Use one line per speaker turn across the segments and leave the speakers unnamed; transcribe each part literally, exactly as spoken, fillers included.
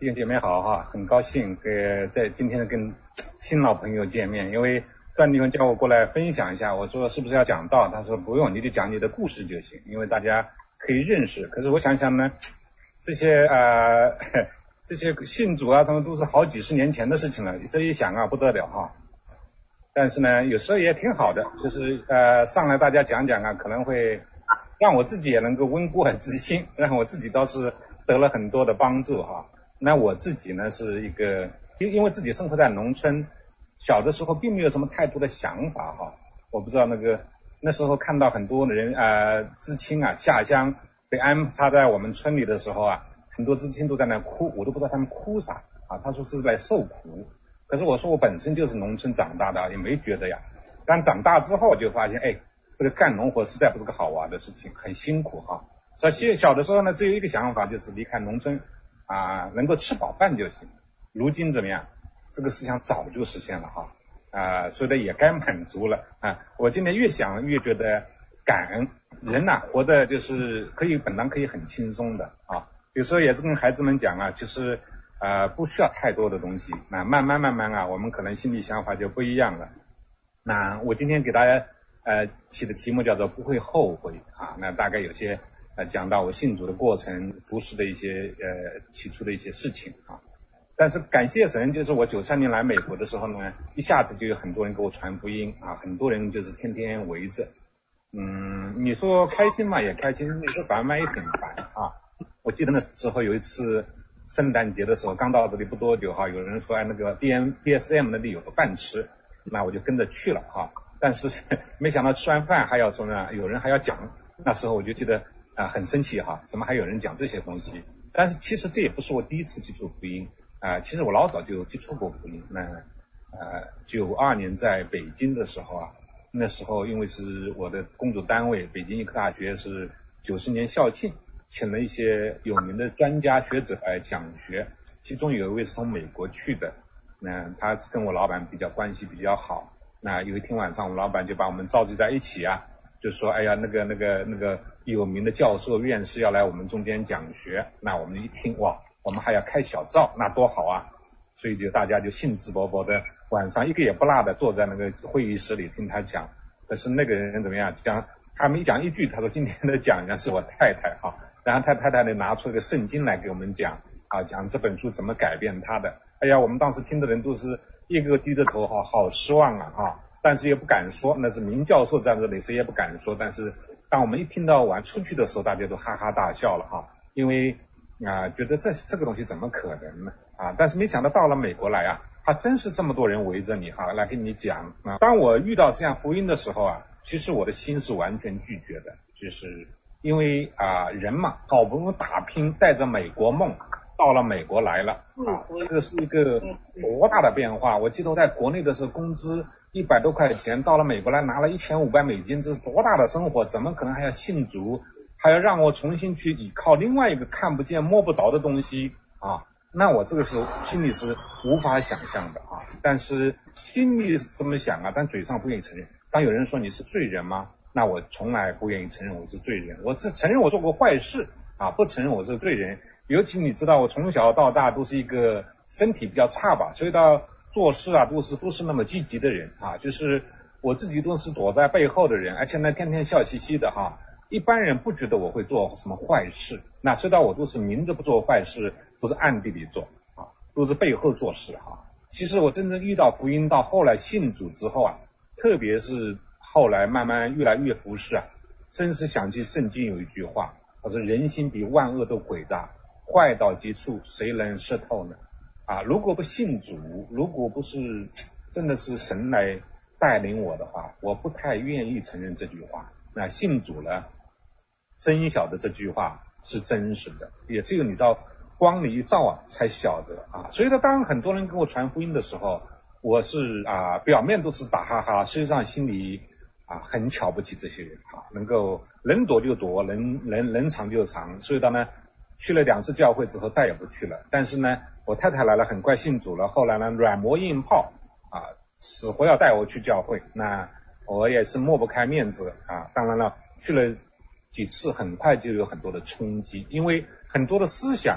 弟兄姐妹好哈，很高兴呃在今天跟新老朋友见面，因为段弟兄叫我过来分享一下，我说是不是要讲道，他说不用，你就讲你的故事就行，因为大家可以认识。可是我想想呢，这些呃这些信主啊什么都是好几十年前的事情了，这一想啊不得了哈。但是呢有时候也挺好的，就是呃上来大家讲讲啊，可能会让我自己也能够温故而知新，让我自己倒是得了很多的帮助哈。那我自己呢是一个，因因为自己生活在农村，小的时候并没有什么太多的想法哈。我不知道那个那时候看到很多人呃知青啊下乡被安插在我们村里的时候啊，很多知青都在那哭，我都不知道他们哭啥啊。他说是来受苦，可是我说我本身就是农村长大的，也没觉得呀。但长大之后就发现，哎，这个干农活实在不是个好玩的事情，很辛苦哈。所以小的时候呢，只有一个想法，就是离开农村啊，能够吃饱饭就行。如今怎么样？这个思想早就实现了哈，啊，所以呢也该满足了啊。我今天越想越觉得感恩，人呐、啊、活的就是可以本来可以很轻松的啊。有时候也是跟孩子们讲啊，就是呃不需要太多的东西，那慢慢慢慢啊，我们可能心里想法就不一样了。那我今天给大家呃起的题目叫做不会后悔啊，那大概有些呃讲到我信主的过程，服侍的一些呃起初的一些事情啊。但是感谢神，就是我九三年来美国的时候呢，一下子就有很多人给我传福音啊，很多人就是天天围着。嗯，你说开心嘛也开心，你说烦嘛也挺烦啊。我记得那时候有一次圣诞节的时候，刚到这里不多久哈，有人说哎那个 B M B S M 那里有个饭吃，那我就跟着去了哈。但是没想到吃完饭还要说呢，有人还要讲，那时候我就记得啊、呃、很生气哈，怎么还有人讲这些东西？但是其实这也不是我第一次接触福音。啊、呃，其实我老早就接触过福音。那呃，九二年在北京的时候啊，那时候因为是我的工作单位，北京医科大学是九十年校庆，请了一些有名的专家学者来讲学，其中有一位是从美国去的，那他是跟我老板比较关系比较好。那有一天晚上，我老板就把我们召集在一起啊，就说哎呀，那个那个那个有名的教授院士要来我们中间讲学。那我们一听哇，我们还要开小灶，那多好啊！所以就大家就兴致勃勃的，晚上一个也不落的坐在那个会议室里听他讲。可是那个人怎么样？讲他没讲一句，他说今天的讲员是我太太哈，然后他太太呢拿出一个圣经来给我们讲啊，讲这本书怎么改变他的。哎呀，我们当时听的人都是一个个低着头哈，好失望啊哈，但是也不敢说，那是明教授在这里，谁也不敢说。但是当我们一听到完出去的时候，大家都哈哈大笑了哈，因为啊，觉得这这个东西怎么可能呢？啊，但是没想到到了美国来啊，他真是这么多人围着你哈，来跟你讲啊。当我遇到这样福音的时候啊，其实我的心是完全拒绝的，就是因为啊人嘛，好不容易打拼，带着美国梦到了美国来了啊，这个是一个多大的变化！我记得我在国内的时候，工资一百多块钱，到了美国来拿了一千五百美金，这是多大的生活？怎么可能还要信主？还要让我重新去依靠另外一个看不见摸不着的东西啊，那我这个是心里是无法想象的啊。但是心里是这么想啊，但嘴上不愿意承认。当有人说你是罪人吗？那我从来不愿意承认我是罪人。我只承认我做过坏事啊，不承认我是罪人。尤其你知道我从小到大都是一个身体比较差吧，所以到做事啊都是不是那么积极的人啊，就是我自己都是躲在背后的人，而且呢天天笑嘻嘻的哈。一般人不觉得我会做什么坏事，那知道我都是明着不做坏事，都是暗地里做啊，都是背后做事哈。其实我真正遇到福音，到后来信主之后啊，特别是后来慢慢越来越服侍啊，真是想起圣经有一句话，他说人心比万恶都诡诈，坏到极处，谁能识透呢？啊，如果不信主，如果不是真的是神来带领我的话，我不太愿意承认这句话。那信主了，真晓得这句话是真实的，也只有你到光里一照啊，才晓得啊。所以呢，当很多人跟我传福音的时候，我是啊，表面都是打哈哈，实际上心里啊很瞧不起这些人啊，能够能躲就躲，能能能藏就藏。所以到呢，去了两次教会之后再也不去了。但是呢，我太太来了，很快信主了。后来呢，软磨硬泡啊，死活要带我去教会。那我也是抹不开面子啊，当然了，去了几次很快就有很多的冲击，因为很多的思想啊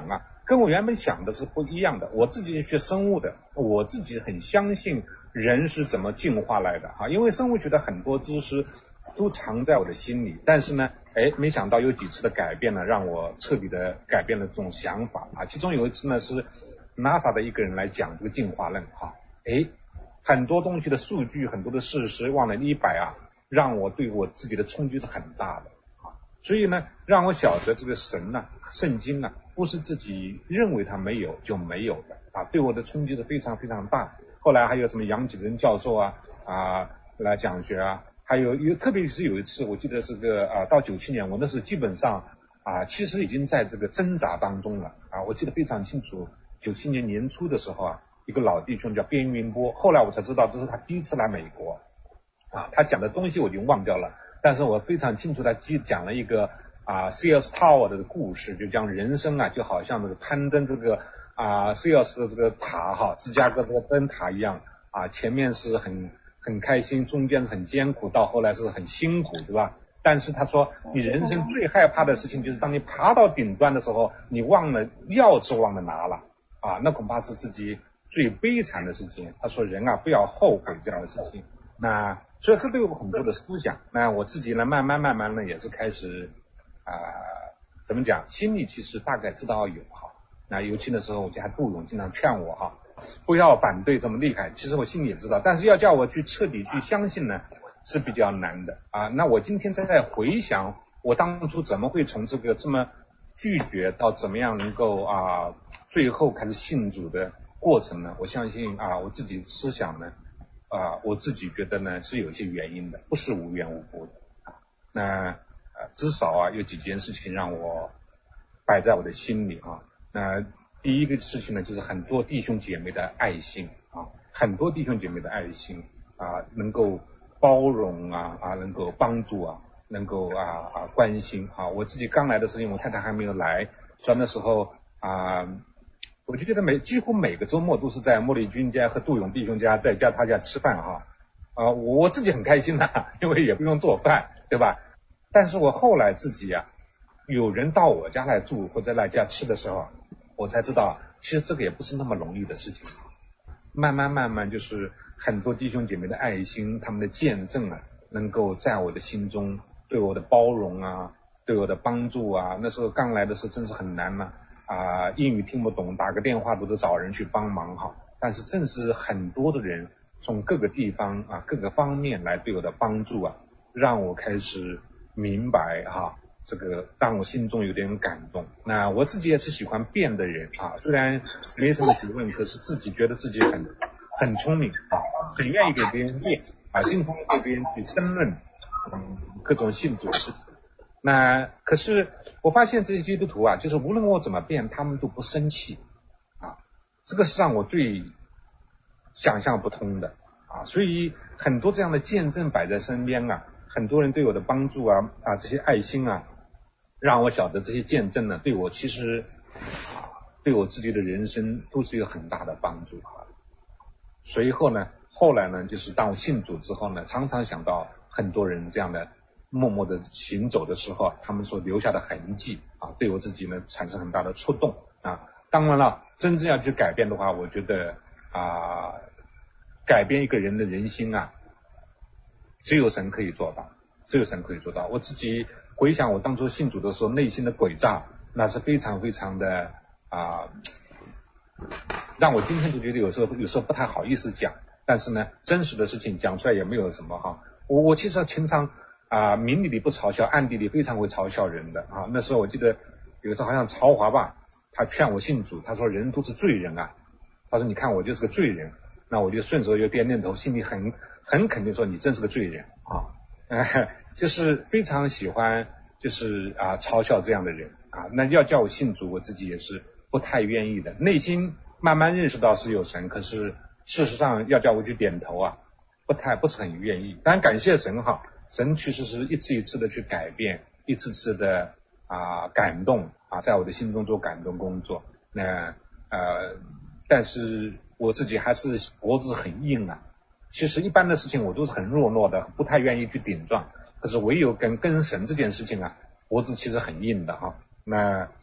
跟我原本想的是不一样的。我自己学生物的，我自己很相信人是怎么进化来的啊，因为生物学的很多知识都藏在我的心里，但是呢，哎，没想到有几次的改变呢，让我彻底的改变了这种想法啊。其中有一次呢，是 NASA 的一个人来讲这个进化论哈，哎，很多东西的数据，很多的事实，往了一百啊，让我对我自己的冲击是很大的啊。所以呢，让我晓得这个神呢、啊，圣经呢、啊，不是自己认为它没有就没有的啊，对我的冲击是非常非常大。后来还有什么杨启仁教授啊啊来讲学啊。还有有，特别是有一次，我记得是个啊，到九七年，我那时基本上啊，其实已经在这个挣扎当中了啊，我记得非常清楚。九七年年初的时候啊，一个老弟兄叫边云波，后来我才知道这是他第一次来美国啊，他讲的东西我已经忘掉了，但是我非常清楚他讲了一个啊 Sears Tower 的故事，就讲人生啊，就好像这个攀登这个啊 Sears 的这个塔哈，芝加哥这个灯塔一样啊，前面是很。很开心，中间是很艰苦，到后来是很辛苦，对吧？但是他说，你人生最害怕的事情就是当你爬到顶端的时候，你忘了钥匙忘了拿了啊，那恐怕是自己最悲惨的事情。他说人啊，不要后悔这样的事情。那所以这都有很多的思想。那我自己呢，慢慢慢慢呢，也是开始啊、呃，怎么讲，心里其实大概知道有哈。那尤其的时候，我家杜勇经常劝我哈。不要反对这么厉害，其实我心里也知道，但是要叫我去彻底去相信呢，是比较难的啊。那我今天在回想我当初怎么会从这个这么拒绝到怎么样能够啊最后开始信主的过程呢，我相信啊我自己思想呢啊我自己觉得呢是有一些原因的，不是无缘无故的啊。那呃至少啊有几件事情让我摆在我的心里啊。那第一个事情呢，就是很多弟兄姐妹的爱心啊，很多弟兄姐妹的爱心啊，能够包容啊啊，能够帮助啊，能够啊啊关心啊。我自己刚来的时候，我太太还没有来，所以那时候啊，我就觉得每几乎每个周末都是在莫丽君家和杜勇弟兄家在家他家吃饭哈啊，我自己很开心的，因为也不用做饭，对吧？但是我后来自己啊，有人到我家来住或者来家吃的时候，我才知道，其实这个也不是那么容易的事情。慢慢慢慢，就是很多弟兄姐妹的爱心，他们的见证啊，能够在我的心中对我的包容啊，对我的帮助啊。那时候刚来的时候真是很难嘛啊，英语听不懂，打个电话都得找人去帮忙哈。但是正是很多的人从各个地方啊、各个方面来对我的帮助啊，让我开始明白哈。这个让我心中有点感动。那我自己也是喜欢变的人啊，虽然没什么学问，可是自己觉得自己很很聪明啊，很愿意给别人变啊，经常给别人去争论嗯各种信主的事情。那可是我发现这些基督徒啊，就是无论我怎么变，他们都不生气啊，这个是让我最想象不通的啊。所以很多这样的见证摆在身边啊，很多人对我的帮助啊啊这些爱心啊。让我晓得这些见证呢，对我其实啊，对我自己的人生都是有很大的帮助啊。随后呢，后来呢，就是当我信主之后呢，常常想到很多人这样的默默的行走的时候，他们所留下的痕迹啊，对我自己呢产生很大的触动啊。当然了，真正要去改变的话，我觉得啊，改变一个人的人心啊，只有神可以做到，只有神可以做到。我自己。回想我当初信主的时候，内心的诡诈，那是非常非常的啊，让我今天都觉得有时候有时候不太好意思讲。但是呢，真实的事情讲出来也没有什么哈。我我其实经常啊，明里里不嘲笑，暗地里非常会嘲笑人的啊。那时候我记得有一次好像曹华吧，他劝我信主，他说人都是罪人啊，他说你看我就是个罪人，那我就顺手就点点头，心里很很肯定说你真是个罪人啊。呃，就是非常喜欢，就是啊嘲笑这样的人啊。那要叫我信主，我自己也是不太愿意的。内心慢慢认识到是有神，可是事实上要叫我去点头啊，不太不是很愿意。当然感谢神哈，神确实是一次一次的去改变，一次次的啊感动啊，在我的心中做感动工作。那呃，但是我自己还是脖子很硬啊。其实一般的事情我都是很弱弱的，不太愿意去顶撞。可是唯有跟跟神这件事情啊，脖子其实很硬的哈。那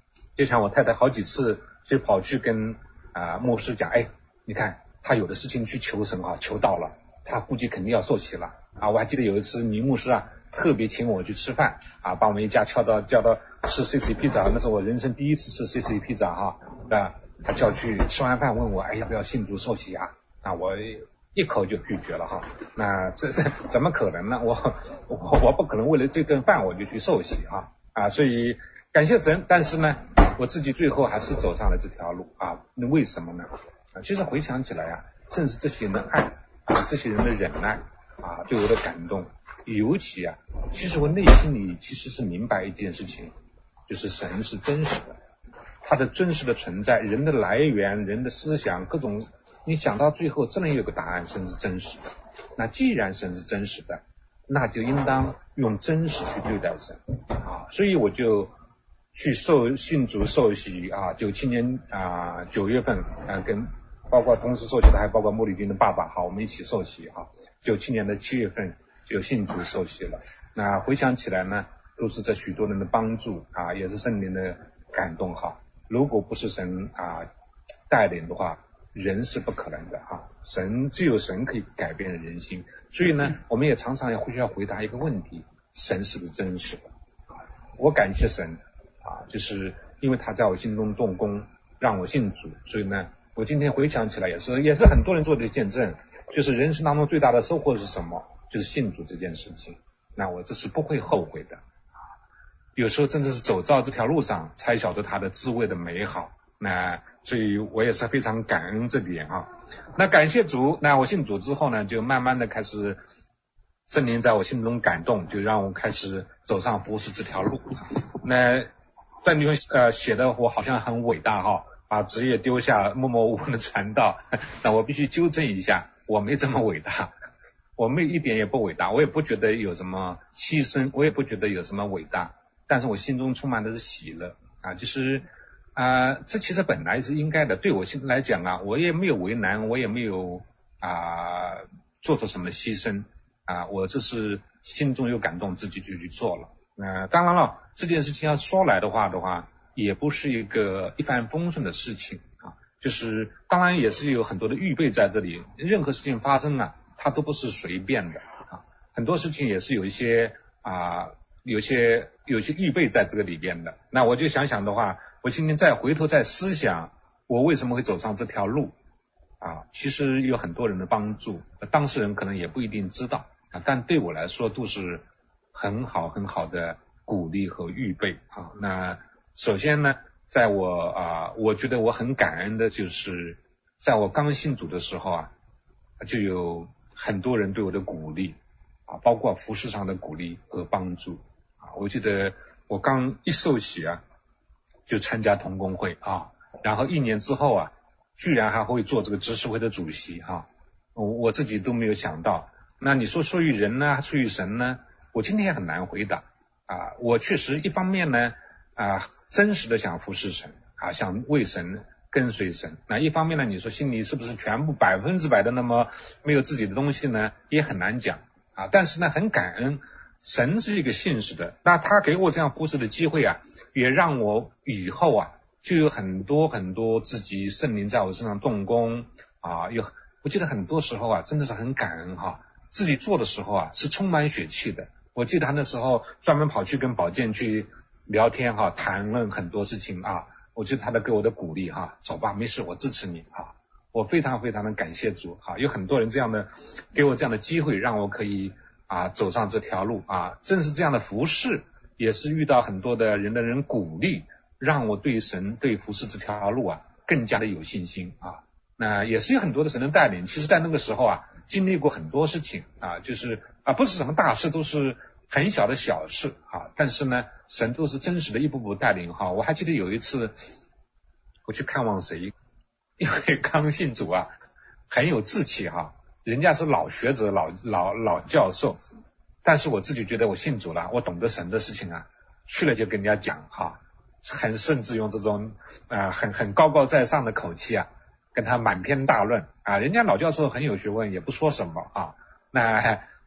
就像我太太好几次就跑去跟啊、呃、牧师讲，哎，你看他有的事情去求神啊，求到了，他估计肯定要受洗了啊。我还记得有一次女牧师啊特别请我去吃饭啊，把我们一家叫到叫到吃 C C 披萨，那是我人生第一次吃 C C 披萨哈。啊，他叫去吃完饭问我，哎，要不要信主受洗啊？啊，我一口就拒绝了哈。那这这怎么可能呢？我我我不可能为了这顿饭我就去受洗啊啊！所以感谢神，但是呢，我自己最后还是走上了这条路啊。那为什么呢？啊，其实回想起来啊，正是这些人的爱啊，这些人的忍耐啊，对我的感动。尤其啊，其实我内心里其实是明白一件事情，就是神是真实的，他的真实的存在，人的来源，人的思想，各种，你想到最后真的有个答案，神是真实的。那既然神是真实的，那就应当用真实去对待神啊。所以我就去受信主受洗啊，九七年啊九月份啊，跟包括同时受洗的还包括莫里军的爸爸，好，我们一起受洗啊。九七年的七月份就信主受洗了。那回想起来呢，都是这许多人的帮助啊，也是圣灵的感动哈。如果不是神啊带领的话，人是不可能的哈。神只有神可以改变人心，所以呢，我们也常常要需要回答一个问题：神是不是真实的？我感谢神啊，就是因为他在我心中动工，让我信主，所以呢，我今天回想起来也是也是很多人做的见证，就是人生当中最大的收获是什么？就是信主这件事情。那我这是不会后悔的。有时候真的是走到这条路上才晓得它的滋味的美好，那所以我也是非常感恩这点啊。那感谢主，那我信主之后呢，就慢慢的开始圣灵在我心中感动，就让我开始走上服事这条路。那段弟兄呃写的我好像很伟大哈，把职业丢下，默默无闻的传道。那我必须纠正一下，我没这么伟大，我没一点也不伟大，我也不觉得有什么牺牲，我也不觉得有什么伟大。但是我心中充满的是喜乐啊，就是啊、呃，这其实本来是应该的。对我现在来讲啊，我也没有为难，我也没有啊、呃、做出什么牺牲啊，我这是心中有感动，自己就去做了。呃，当然了，这件事情要说来的话的话，也不是一个一帆风顺的事情啊，就是当然也是有很多的预备在这里。任何事情发生啊，它都不是随便的啊，很多事情也是有一些啊。有些有些预备在这个里边的。那我就想想的话，我今天再回头再思想，我为什么会走上这条路啊？其实有很多人的帮助，当事人可能也不一定知道啊，但对我来说都是很好很好的鼓励和预备啊。那首先呢，在我啊，我觉得我很感恩的就是，在我刚信主的时候啊，就有很多人对我的鼓励啊，包括服事上的鼓励和帮助。我记得我刚一受洗啊，就参加同工会啊，然后一年之后啊，居然还会做这个执事会的主席啊，我我自己都没有想到。那你说出于人呢，出于神呢？我今天也很难回答啊。我确实一方面呢啊，真实的想服侍神啊，想为神跟随神。那一方面呢，你说心里是不是全部百分之百的那么没有自己的东西呢？也很难讲啊。但是呢，很感恩。神是一个信实的，那他给我这样服侍的机会啊，也让我以后啊就有很多很多自己圣灵在我身上动工啊，有我记得很多时候啊真的是很感恩哈，自己做的时候啊是充满血气的。我记得他那时候专门跑去跟保健去聊天哈，谈论很多事情啊，我记得他的给我的鼓励哈，走吧，没事，我支持你啊，我非常非常的感谢主哈，有很多人这样的给我这样的机会，让我可以啊，走上这条路啊，正是这样的服事，也是遇到很多的人的人鼓励，让我对神对服事这条路啊更加的有信心啊。那也是有很多的神的带领，其实在那个时候啊，经历过很多事情啊，就是啊不是什么大事，都是很小的小事啊，但是呢，神都是真实的一步步带领哈。我还记得有一次我去看望谁，因为刚信主啊，很有志气哈。人家是老学者老老老教授，但是我自己觉得我信主了，我懂得神的事情啊，去了就跟人家讲啊，很甚至用这种啊、呃、很很高高在上的口气啊，跟他满篇大论啊，人家老教授很有学问，也不说什么啊，那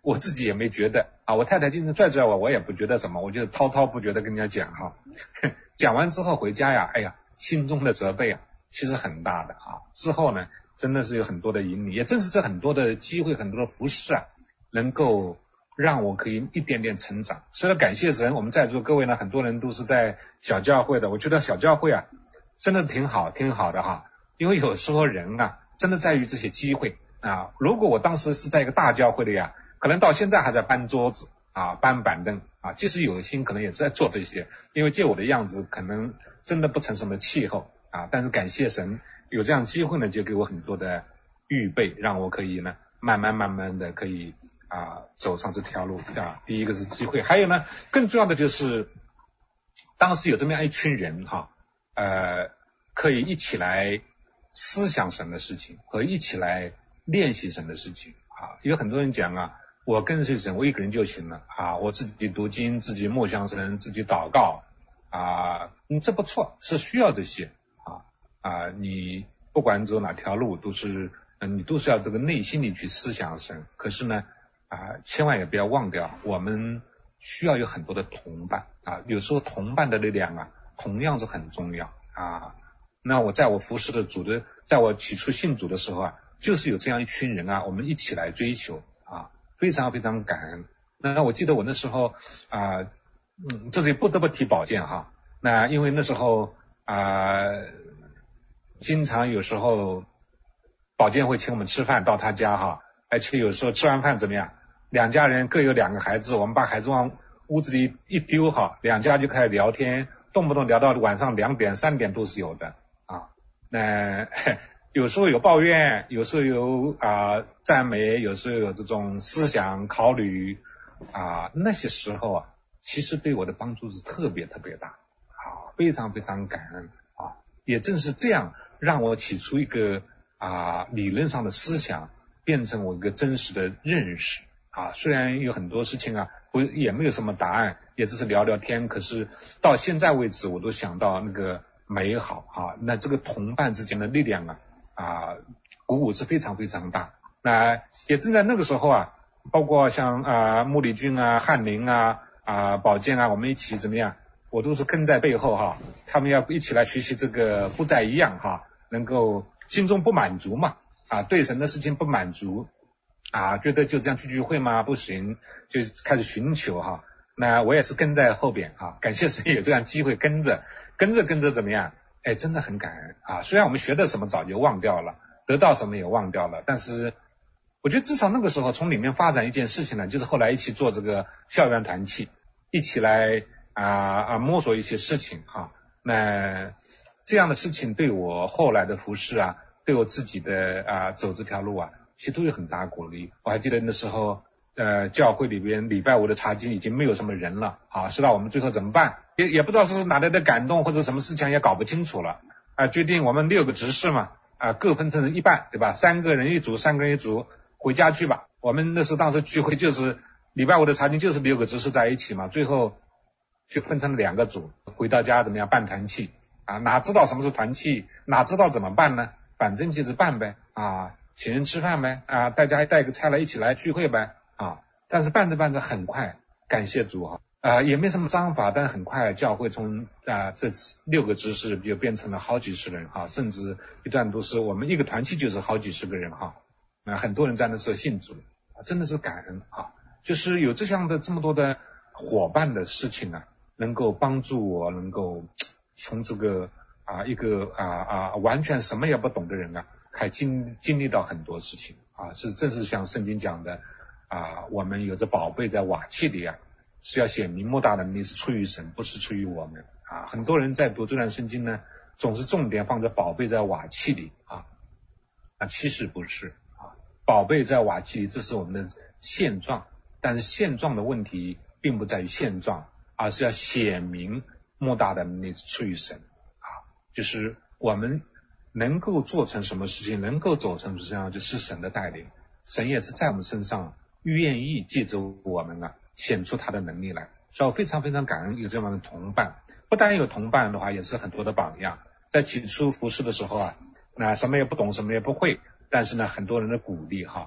我自己也没觉得啊，我太太经常拽拽我，我也不觉得什么，我就滔滔不绝的跟人家讲哈。讲完之后回家呀，哎呀，心中的责备啊，其实很大的啊。之后呢，真的是有很多的引领，也正是这很多的机会，很多的服饰啊，能够让我可以一点点成长。所以感谢神，我们在座各位呢，很多人都是在小教会的，我觉得小教会啊，真的挺好，挺好的哈。因为有时候人啊，真的在于这些机会啊。如果我当时是在一个大教会的呀，可能到现在还在搬桌子啊，搬板凳啊，即使有心，可能也在做这些。因为就我的样子，可能真的不成什么气候啊。但是感谢神，有这样机会呢，就给我很多的预备，让我可以呢，慢慢慢慢的可以啊走上这条路啊。第一个是机会，还有呢，更重要的就是，当时有这么样一群人哈，呃，可以一起来思想神的事情和一起来练习神的事情啊。有很多人讲啊，我跟随神，我一个人就行了啊，我自己读经，自己默想神，自己祷告啊，嗯，这不错，是需要这些啊啊，你不管走哪条路，都是嗯，你都是要这个内心里去思想神。可是呢啊，千万也不要忘掉，我们需要有很多的同伴啊，有时候同伴的力量啊，同样是很重要啊。那我在我服侍的主的，在我起初信主的时候啊，就是有这样一群人啊，我们一起来追求啊，非常非常感恩。那我记得我那时候啊，嗯，这里不得不提保健哈。那因为那时候啊，经常有时候保健会请我们吃饭到他家哈，而且有时候吃完饭怎么样，两家人各有两个孩子，我们把孩子往屋子里一丢哈，两家就开始聊天，动不动聊到晚上两点三点都是有的啊。那有时候有抱怨，有时候有啊、呃、赞美，有时候有这种思想考虑啊，那些时候啊，其实对我的帮助是特别特别大啊，非常非常感恩啊。也正是这样，让我起出一个啊理论上的思想，变成我一个真实的认识啊。虽然有很多事情啊，不也没有什么答案，也只是聊聊天，可是到现在为止，我都想到那个美好啊，那这个同伴之间的力量啊。啊，鼓舞是非常非常大。那也正在那个时候啊，包括像啊穆里军啊、翰林啊、啊宝剑啊，我们一起怎么样？我都是跟在背后哈，他们要一起来学习这个不再一样哈，能够心中不满足嘛啊，对神的事情不满足啊，觉得就这样聚聚会嘛不行，就开始寻求哈。那我也是跟在后边啊，感谢神有这样机会跟着，跟着跟着怎么样？哎，真的很感恩啊！虽然我们学的什么早就忘掉了，得到什么也忘掉了，但是我觉得至少那个时候从里面发展一件事情呢，就是后来一起做这个校园团契，一起来啊啊摸索一些事情哈。那这样的事情对我后来的服事啊，对我自己的啊走这条路啊，其实都有很大鼓励。我还记得那时候呃教会里边礼拜五的查经已经没有什么人了啊，知道我们最后怎么办？也也不知道是哪来的感动或者什么事情也搞不清楚了啊，决定我们六个执事嘛啊，各分成一半对吧？三个人一组，三个人一组，回家去吧。我们那时候当时聚会就是礼拜五的查经就是六个执事在一起嘛，最后就分成了两个组，回到家怎么样办团契啊？哪知道什么是团契，哪知道怎么办呢？反正就是办呗啊，请人吃饭呗啊，大家还带个菜来一起来聚会呗啊。但是办着办着很快，感谢主哈。啊、呃，也没什么章法，但很快教会从啊、呃、这六个执事就变成了好几十人哈，甚至一段都是我们一个团契就是好几十个人哈，啊、呃，很多人在那时候信主，真的是感恩啊，就是有这样的这么多的伙伴的事情啊，能够帮助我能够从这个啊一个啊啊完全什么也不懂的人啊，还经经历到很多事情啊，是正是像圣经讲的啊，我们有着宝贝在瓦器里啊。是要显明莫大的能力是出于神，不是出于我们啊！很多人在读这段圣经呢，总是重点放在宝贝在瓦器里啊，啊，其实不是啊，宝贝在瓦器里，这是我们的现状，但是现状的问题并不在于现状，而是要显明莫大的能力是出于神啊，就是我们能够做成什么事情，能够走成这样，就是神的带领，神也是在我们身上愿意借着我们啊。显出他的能力来，所以我非常非常感恩有这样的同伴，不但有同伴的话，也是很多的榜样。在起初服侍的时候啊，那什么也不懂，什么也不会，但是呢，很多人的鼓励哈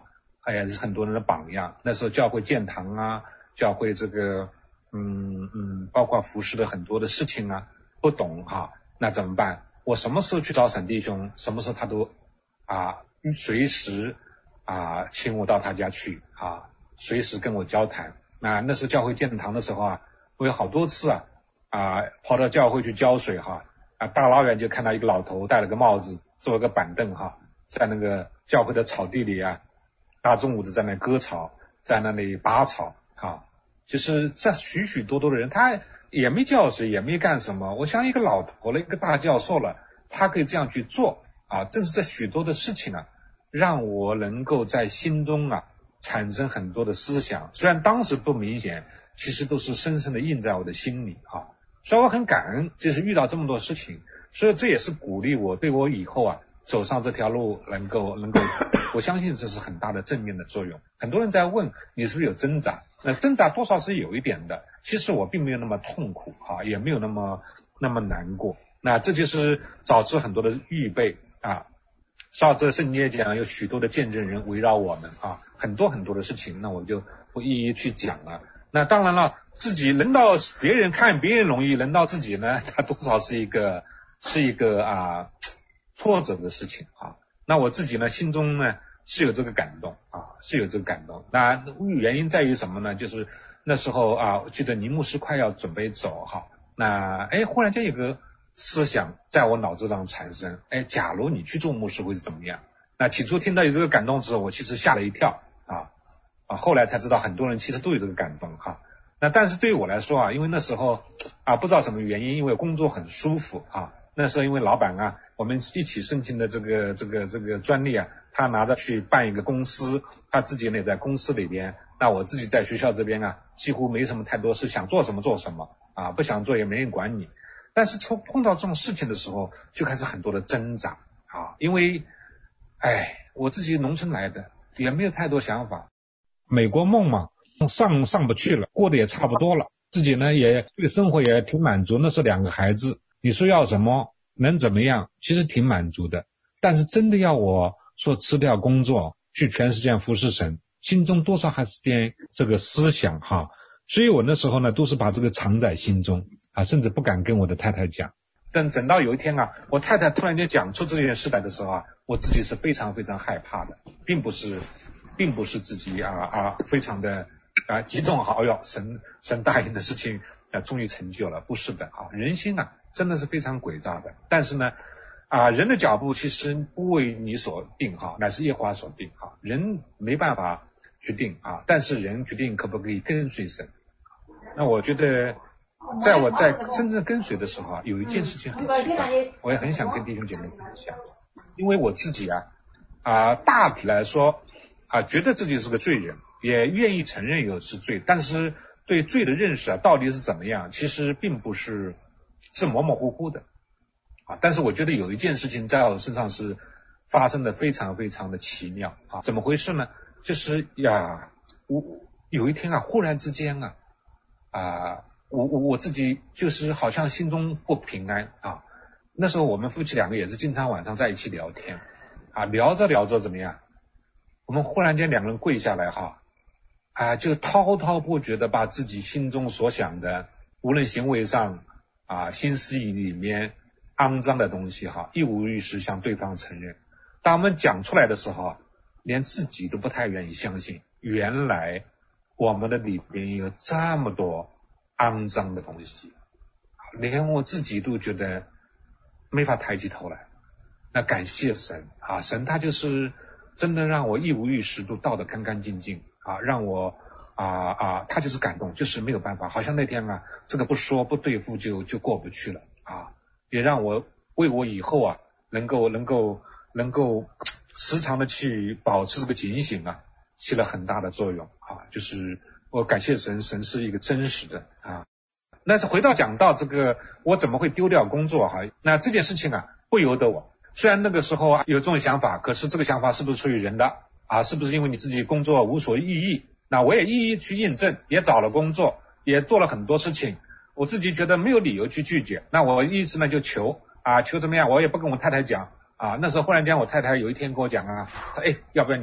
哎呀，是很多人的榜样。那时候教会建堂啊，教会这个嗯嗯，包括服饰的很多的事情啊，不懂哈，那怎么办？我什么时候去找沈弟兄，什么时候他都啊随时啊请我到他家去啊，随时跟我交谈。那那时候教会建堂的时候啊，我有好多次啊啊跑到教会去浇水哈啊，大老远就看到一个老头戴了个帽子，坐了个板凳哈，在那个教会的草地里啊，大中午的在那割草，在那里拔草哈。就是这许许多多的人，他也没叫谁，也没干什么。我像一个老头了，一个大教授了，他可以这样去做啊。正是这许多的事情啊，让我能够在心中啊产生很多的思想。虽然当时不明显，其实都是深深的印在我的心里啊。所以我很感恩，就是遇到这么多事情，所以这也是鼓励我，对我以后啊走上这条路能够能够，我相信这是很大的正面的作用。很多人在问你是不是有挣扎，那挣扎多少是有一点的，其实我并没有那么痛苦啊，也没有那么那么难过。那这就是早知很多的预备啊。照这圣经讲，有许多的见证人围绕我们啊，很多很多的事情，那我就不一一去讲了。那当然了，自己轮到别人看别人容易，轮到自己呢，它多少是一个是一个啊挫折的事情啊。那我自己呢，心中呢是有这个感动啊，是有这个感动。那原因在于什么呢？就是那时候啊，我记得尼牧师快要准备走哈，那哎，忽然间有个思想在我脑子上产生，哎，假如你去做牧师会是怎么样？那起初听到有这个感动之后，我其实吓了一跳啊啊，后来才知道很多人其实都有这个感动哈。那但是对于我来说啊，因为那时候啊不知道什么原因，因为工作很舒服啊，那时候因为老板啊，我们一起申请的这个这个这个专利啊，他拿着去办一个公司，他自己呢在公司里边，那我自己在学校这边啊，几乎没什么太多事，想做什么做什么啊，不想做也没人管你。但是从碰到这种事情的时候，就开始很多的挣扎啊，因为哎，我自己农村来的，也没有太多想法。美国梦嘛，上上不去了，过得也差不多了，自己呢也对生活也挺满足。那是两个孩子，你说要什么，能怎么样，其实挺满足的。但是真的要我说辞掉工作，去全世界服侍神，心中多少还是点这个思想哈。所以我那时候呢，都是把这个藏在心中啊，甚至不敢跟我的太太讲。但等到有一天啊，我太太突然间讲出这件事来的时候啊，我自己是非常非常害怕的，并不是并不是自己啊啊非常的啊激动，好哟，神神答应的事情啊终于成就了，不是的啊，人心啊真的是非常诡诈的。但是呢啊人的脚步其实不为你所定哈，乃是耶和华所定哈，人没办法决定啊，但是人决定可不可以跟随神。那我觉得在我在真正跟随的时候啊，有一件事情很奇怪，我也很想跟弟兄姐妹分享。因为我自己啊啊大体来说啊觉得自己是个罪人，也愿意承认有是罪，但是对罪的认识啊到底是怎么样，其实并不是是模模糊糊的啊。但是我觉得有一件事情在我身上是发生的非常非常的奇妙啊。怎么回事呢？就是呀我有一天啊忽然之间啊啊我我我自己就是好像心中不平安啊。那时候我们夫妻两个也是经常晚上在一起聊天啊，聊着聊着怎么样，我们忽然间两个人跪下来哈啊，就滔滔不绝的把自己心中所想的，无论行为上啊心思意里面肮脏的东西哈，一五一十向对方承认。当我们讲出来的时候，连自己都不太愿意相信，原来我们的里边有这么多肮脏的东西，连我自己都觉得没法抬起头来。那感谢神啊，神他就是真的让我一五一十都倒得干干净净啊，让我啊啊他就是感动，就是没有办法，好像那天啊这个不说不对付就就过不去了啊，也让我为我以后啊能够能够能够时常的去保持这个警醒啊起了很大的作用啊，就是我感谢神，神是一个真实的啊。那是回到讲到这个我怎么会丢掉工作哈，那这件事情啊不由得我，虽然那个时候啊有这种想法，可是这个想法是不是出于人的啊？是不是因为你自己工作无所意义？那我也一一去印证，也找了工作，也做了很多事情，我自己觉得没有理由去拒绝。那我一直呢就求啊求怎么样，我也不跟我太太讲啊。那时候忽然间我太太有一天跟我讲啊，说哎要不然你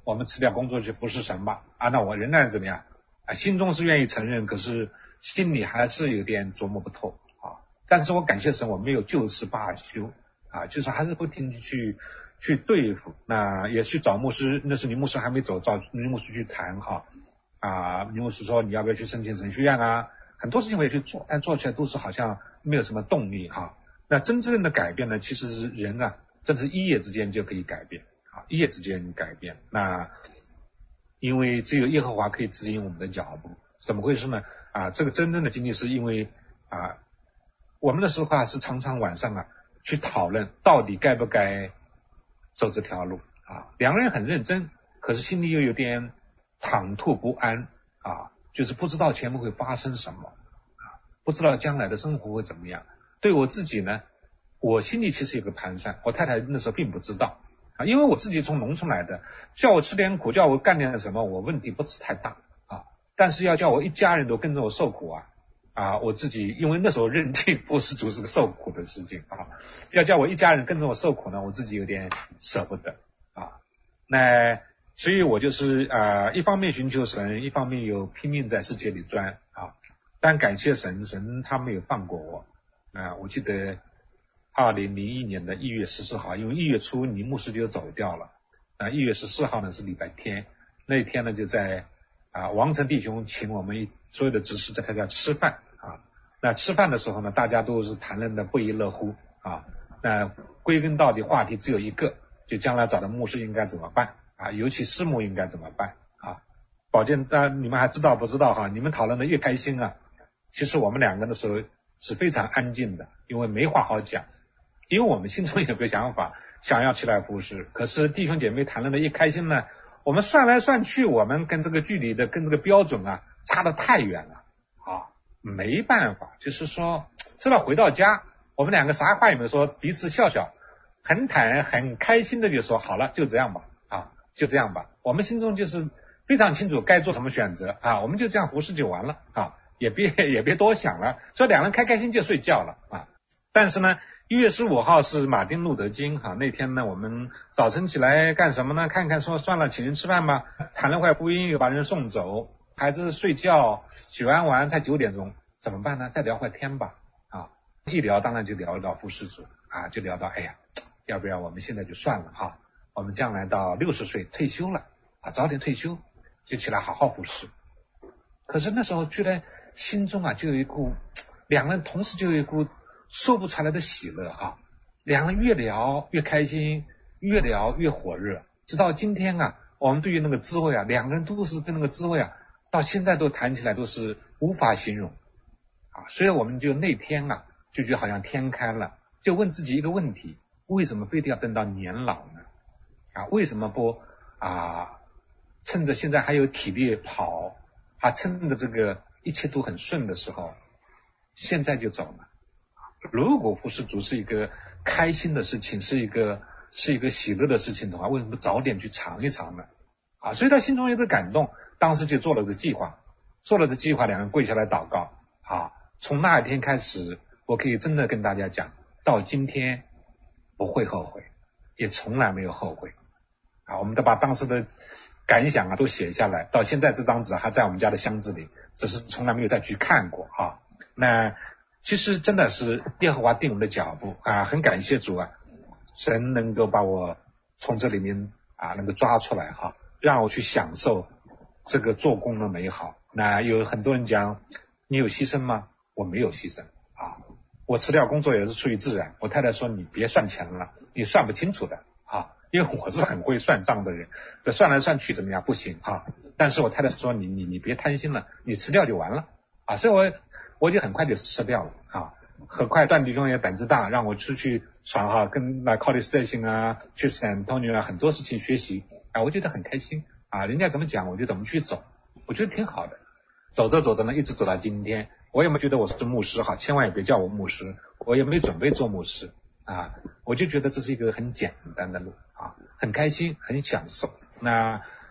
我们辞掉工作去服侍神吧。啊，那我仍然怎么样啊？心中是愿意承认，可是心里还是有点琢磨不透啊。但是我感谢神，我没有就此罢休啊，就是还是不停地去去对付，那也去找牧师，那是林牧师还没走，找林牧师去谈哈啊，林牧师说你要不要去申请神学院啊？很多事情我也去做，但做起来都是好像没有什么动力哈。那真正的改变呢，其实是人啊，真是一夜之间就可以改变啊，一夜之间改变。那因为只有耶和华可以指引我们的脚步，怎么回事呢？啊，这个真正的经历是因为啊，我们的时候啊是常常晚上啊去讨论到底该不该走这条路啊，两个人很认真，可是心里又有点忐忑不安啊，就是不知道前面会发生什么啊，不知道将来的生活会怎么样。对我自己呢，我心里其实有个盘算，我太太那时候并不知道啊，因为我自己从农村来的，叫我吃点苦，叫我干点什么，我问题不是太大啊，但是要叫我一家人都跟着我受苦啊啊，我自己因为那时候认定服侍主是个受苦的事情啊，要叫我一家人跟着我受苦呢，我自己有点舍不得啊。那所以我就是啊、呃，一方面寻求神，一方面又拼命在世界里钻啊。但感谢神，神他没有放过我啊、呃。我记得二零零一年的一月十四号，因为一月初林牧师就走掉了啊，一月十四号呢是礼拜天，那一天呢就在啊王成弟兄请我们所有的执事在他家吃饭啊。那吃饭的时候呢，大家都是谈论的不亦乐乎啊。那归根到底话题只有一个，就将来找的牧师应该怎么办啊，尤其师母应该怎么办啊。保健啊，你们还知道不知道哈？你们讨论的越开心啊，其实我们两个的时候是非常安静的，因为没话好讲，因为我们心中有个想法，想要起来服侍。可是弟兄姐妹谈论的一开心呢，我们算来算去，我们跟这个距离的跟这个标准啊差得太远了啊，没办法，就是说直到回到家，我们两个啥话也没说，彼此笑笑，很坦很开心的就说好了，就这样吧啊，就这样吧。我们心中就是非常清楚该做什么选择啊，我们就这样服侍就完了啊，也别也别多想了，所以两人开开心就睡觉了啊。但是呢，一月十五号是马丁路德金哈、啊，那天呢我们早晨起来干什么呢？看看说算了，请人吃饭吧，谈了会福音，又把人送走，孩子睡觉，洗完碗才九点钟，怎么办呢？再聊会天吧啊，一聊当然就聊到服侍主啊，就聊到哎呀，要不要我们现在就算了哈、啊，我们将来到六十岁退休了啊，早点退休，就起来好好服侍。可是那时候居然心中啊就有一股，两人同时就有一股说不出来的喜乐啊，两人越聊越开心，越聊越火热，直到今天啊，我们对于那个滋味啊，两个人都是对那个滋味啊，到现在都谈起来都是无法形容啊。所以我们就那天啊，就觉得好像天开了，就问自己一个问题：为什么非得要等到年老呢？啊，为什么不啊，趁着现在还有体力跑，啊，趁着这个一切都很顺的时候，现在就走呢？如果服侍主是一个开心的事情，是一个是一个喜乐的事情的话，为什么不早点去尝一尝呢？啊，所以他心中有个感动，当时就做了这计划，做了这计划，两人跪下来祷告啊。从那一天开始，我可以真的跟大家讲，到今天不会后悔，也从来没有后悔啊。我们都把当时的感想啊都写下来，到现在这张纸还在我们家的箱子里，只是从来没有再去看过啊。那其实真的是耶和华定我们的脚步啊，很感谢主啊，神能够把我从这里面啊能够抓出来哈、啊，让我去享受这个做工的美好。那有很多人讲你有牺牲吗？我没有牺牲啊，我辞掉工作也是出于自然。我太太说你别算钱了，你算不清楚的啊，因为我是很会算账的人，算来算去怎么样不行啊。但是我太太说你你你别贪心了，你辞掉就完了啊，所以我。我就很快就吃掉了啊！很快段弟兄也胆子大，让我出去闯哈、啊，跟那 college station 啊，去 San Antonio 啊，很多事情学习啊，我觉得很开心啊！人家怎么讲，我就怎么去走，我觉得挺好的。走着走着呢，一直走到今天，我也没觉得我是牧师哈，千万也别叫我牧师，我也没准备做牧师啊，我就觉得这是一个很简单的路啊，很开心，很享受。那